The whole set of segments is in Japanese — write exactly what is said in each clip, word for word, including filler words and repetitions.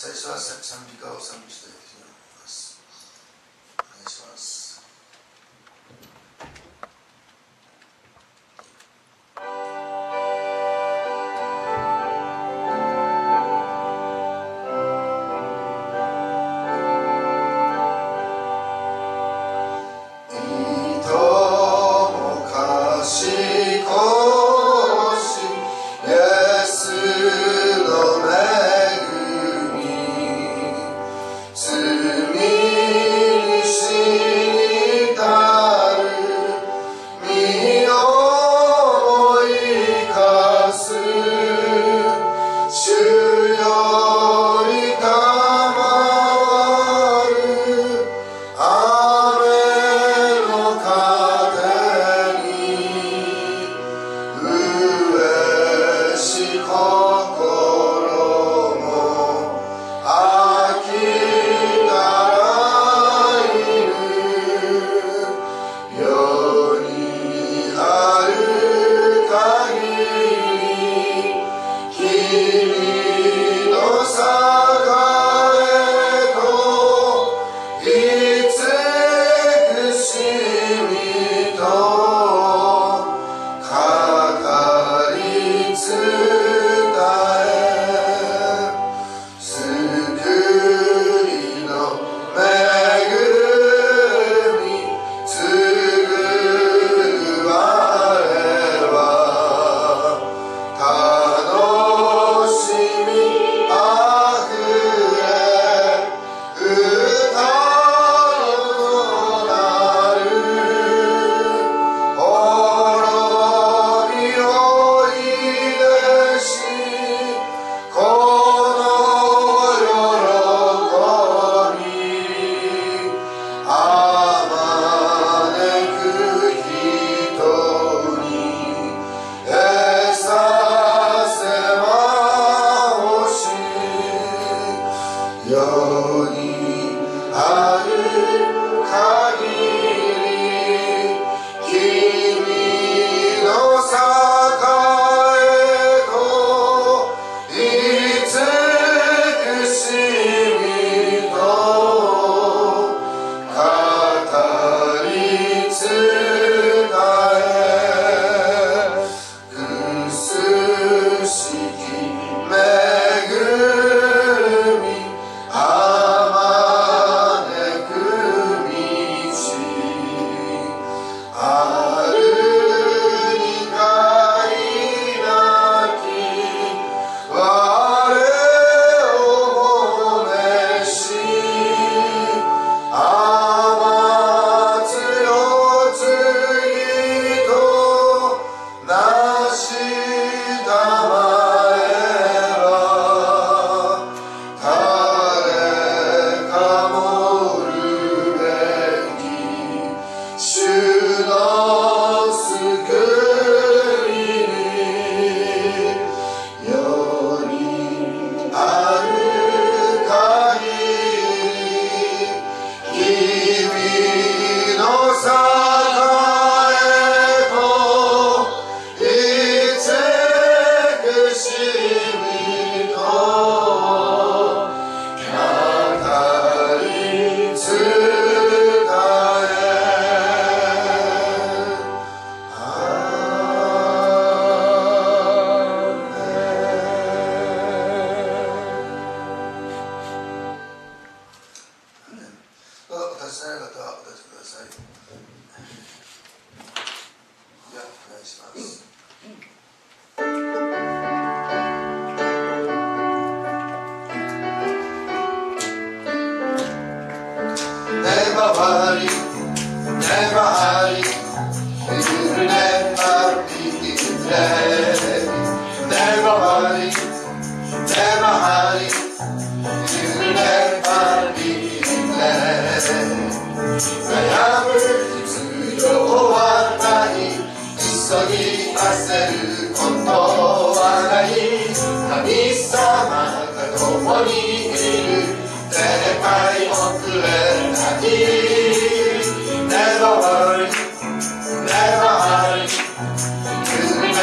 最初は賛美歌を賛美したいと思います。お願いします。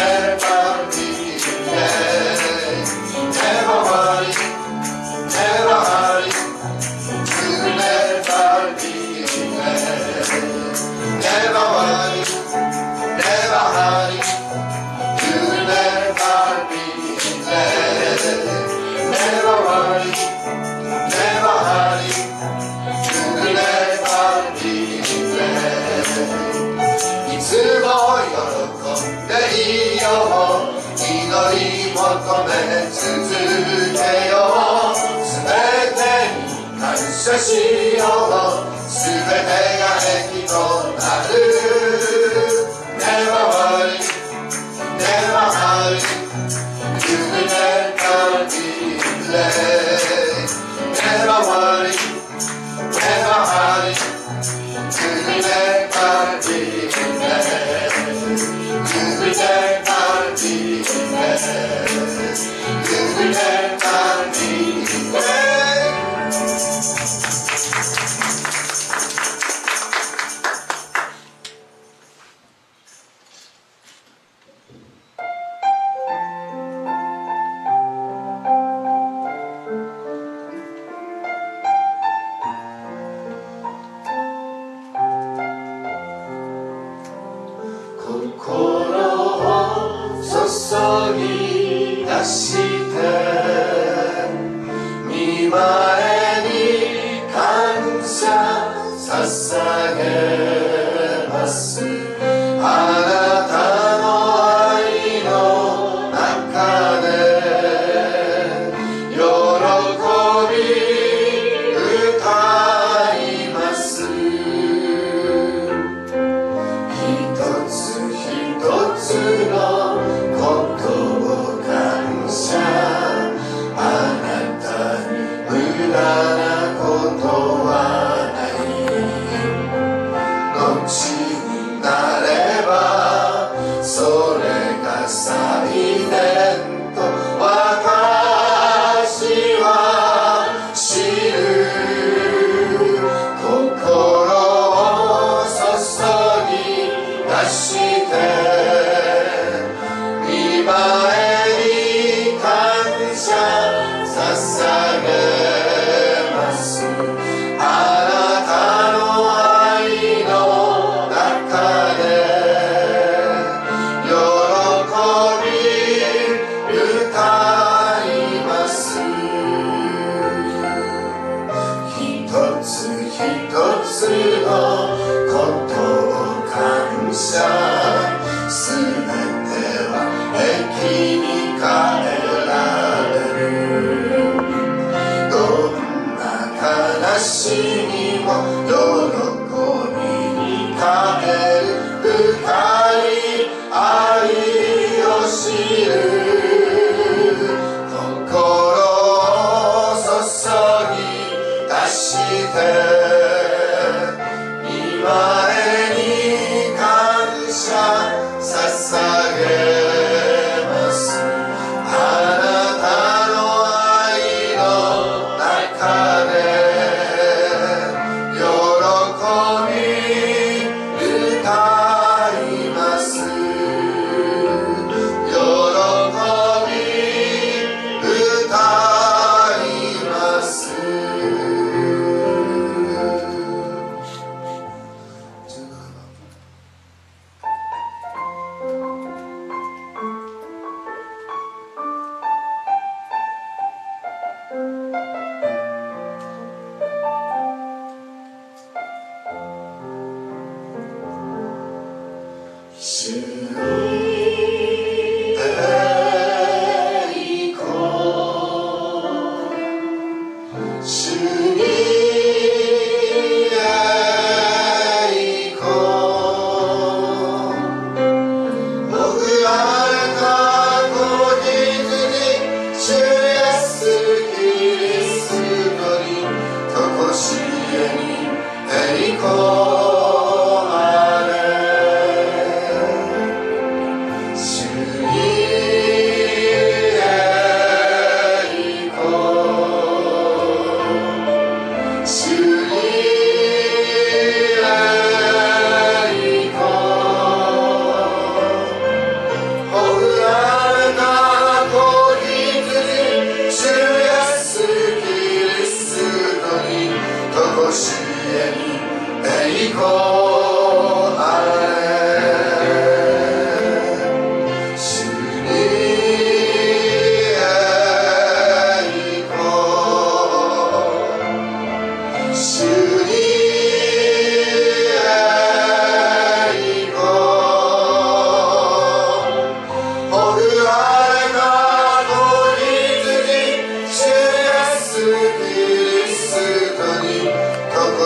Never め続けよう。すべてに感謝しよう。すべてが益となる。Never worry, never hurry. You will never be late. Never worry, never hurry. You will never be late. You will never be late. You will never be late. 「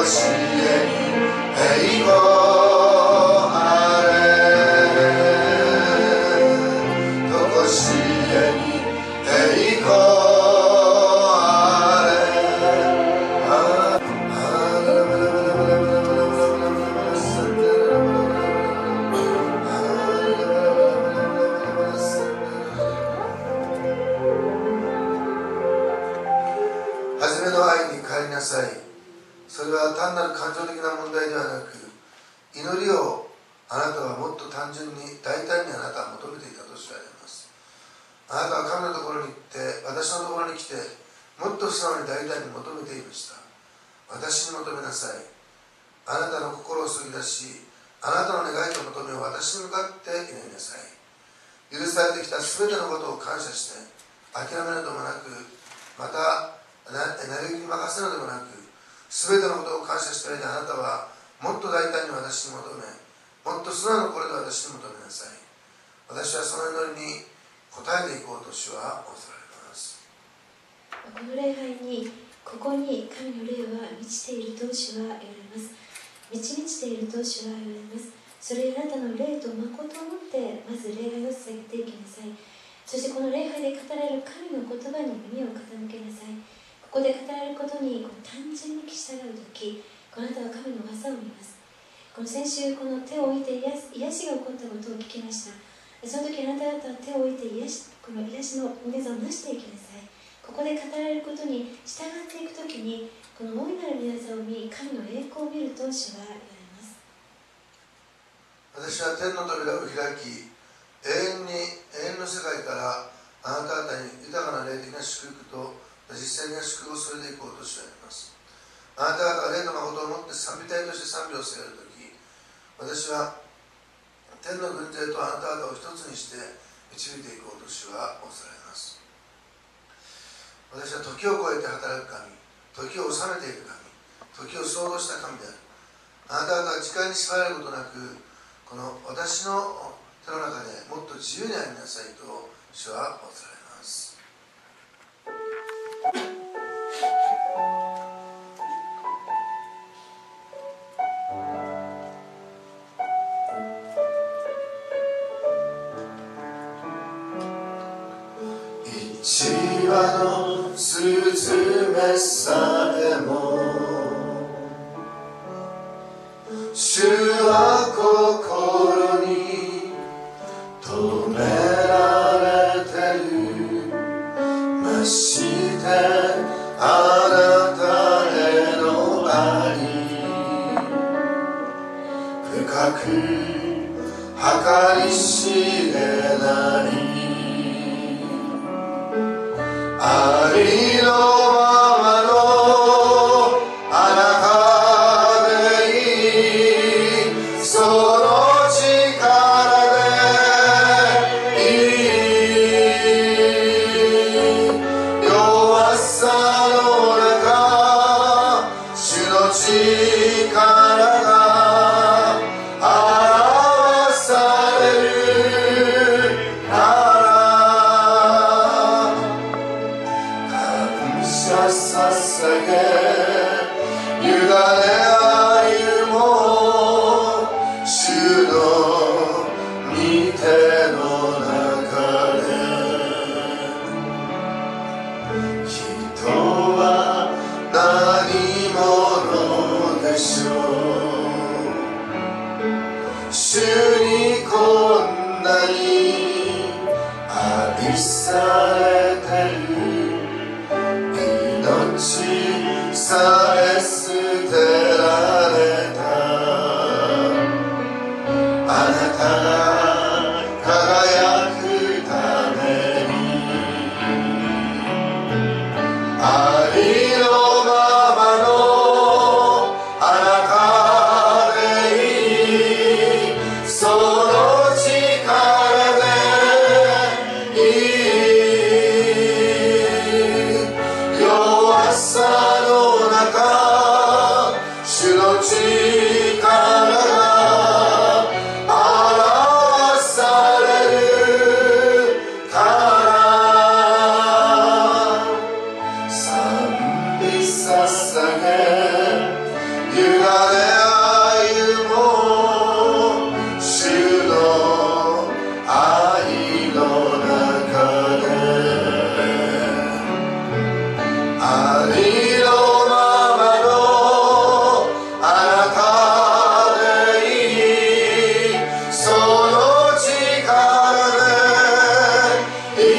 委ねありのままのあなたでいい、その力でい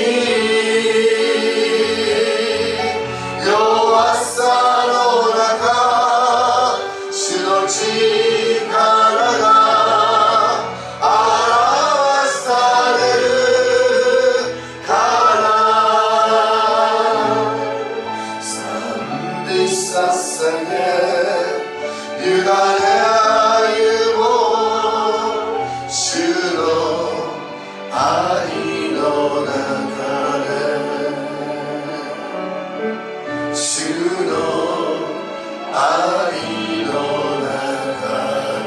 い。弱さの中、主の力が表されるから。賛美捧げ委ね歩もう、主の愛の中で、主の愛の中で。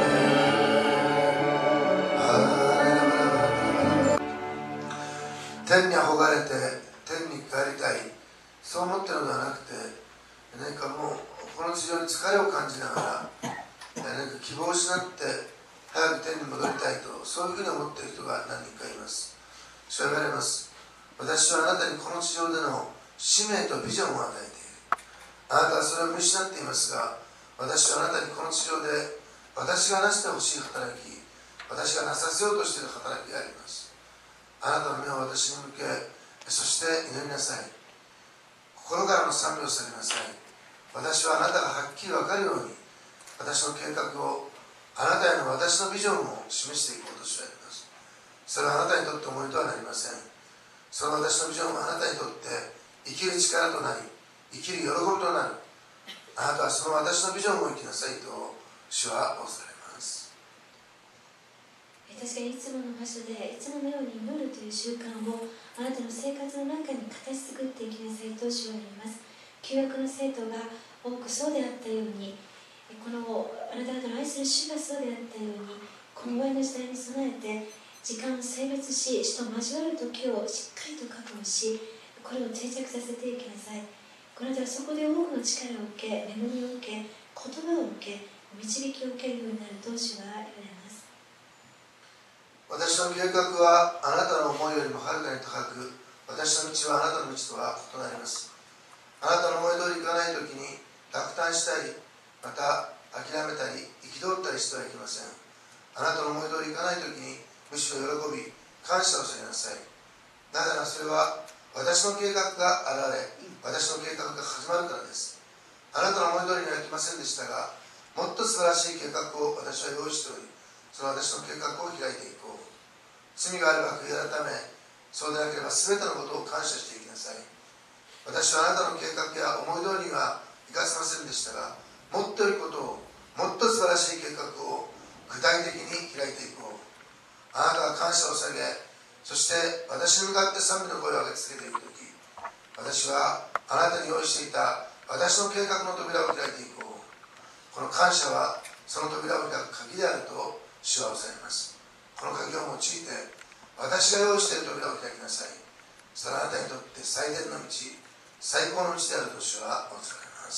天に憧れて天に帰りたい、そう思ってるのではなくて、何かもうこの地上に疲れを感じながら、何か希望を失って早く天に戻りたいと、そういうふうに思っている人が何人かいます。主は言われます。私はあなたにこの地上での使命とビジョンを与えている。あなたはそれを見失っていますが、私はあなたにこの地上で私がなしてほしい働き、私がなさせようとしている働きがあります。あなたの目を私に向け、そして祈りなさい。心からの賛美をされなさい。私はあなたがはっきり分かるように、私の計画を、あなたへの私のビジョンを示していこうとしております。それはあなたにとって思いとはなりません。その私のビジョンはあなたにとって生きる力となり、生きる喜びとなる。あなたはその私のビジョンを生きなさいと主は仰せられます。 私がいつもの場所でいつものように祈るという習慣をあなたの生活の中に形作っていきなさいと主は言います。旧約の生徒が多くそうであったように、このあなた方の愛する主がそうであったように、この終わりの時代に備えて時間を性別し、主と交わる時をしっかりと確保し、これを定着させていきなさい。この方はそこで多くの力を受け、恵みを受け、言葉を受け、導きを受けるようになると主は言われます。 私の計画はあなたの思いよりもはるかに高く、私の道はあなたの道とは異なります。あなたの思い通りいかないときに落胆したり、また諦めたり憤ったりしてはいけません。あなたの思い通りいかないときにむしろ喜び感謝をされなさい。なぜならそれは私の計画が現れ、私の計画が始まるからです。あなたの思い通りにはいきませんでしたが、もっと素晴らしい計画を私は用意しており、その私の計画を開いていこう。罪があれば悔い改め、そうでなければ全てのことを感謝していきなさい。私はあなたの計画や思い通りにはいかせませんでしたが、もっと良いことを、もっと素晴らしい計画を具体的に開いていこう。あなたが感謝を下げ、そして私に向かって賛美の声を上げ続けていくとき、私はあなたに用意していた私の計画の扉を開いていこう。この感謝はその扉を開く鍵であると主はおっしゃいます。この鍵を用いて私が用意している扉を開きなさい。それはあなたにとって最善の道、最高の道であると主は仰せられます。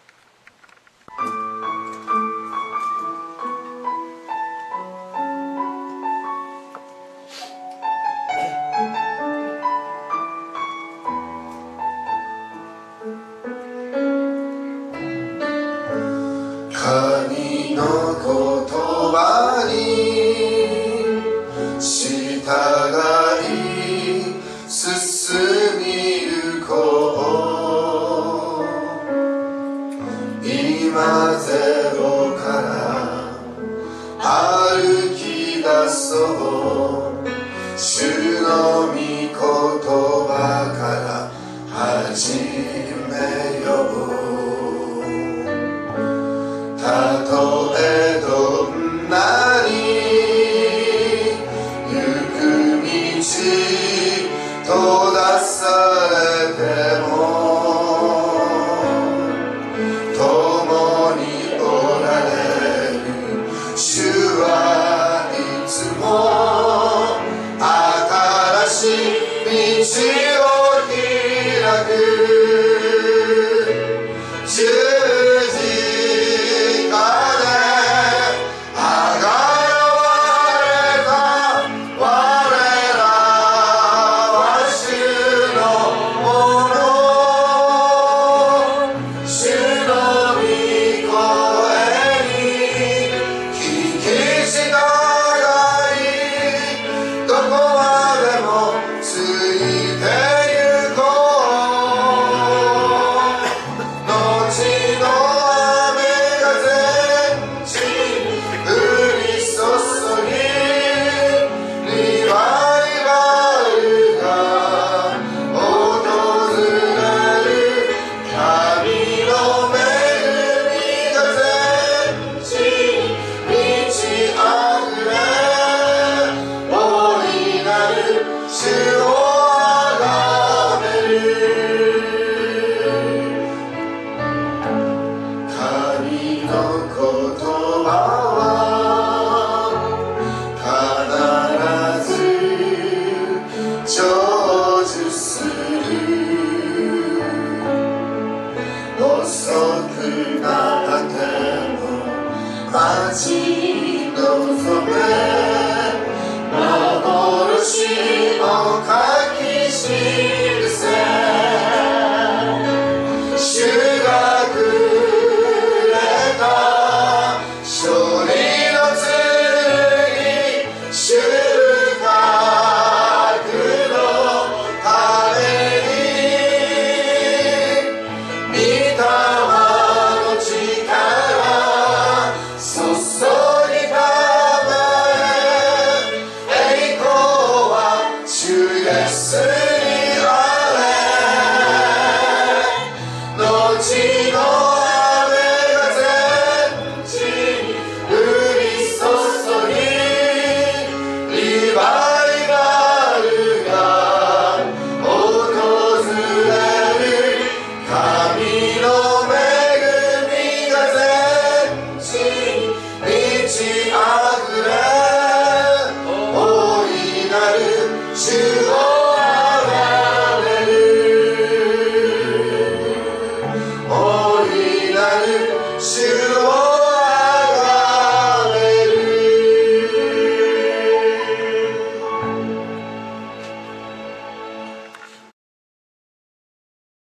神の言葉に従い進みゆこう。今ゼロから歩き出そう。主の御言葉から始めよう。たとえくなっても待ち望む幻をかき記せ主がくれた勝利の剣収穫のために御霊の力注ぎたまえ栄光は主イエスにあれ後の雨が全地に降り注ぎリバイバルが訪れる神の恵みが全地に満ち溢れ大いなる主をあがめる大いなる主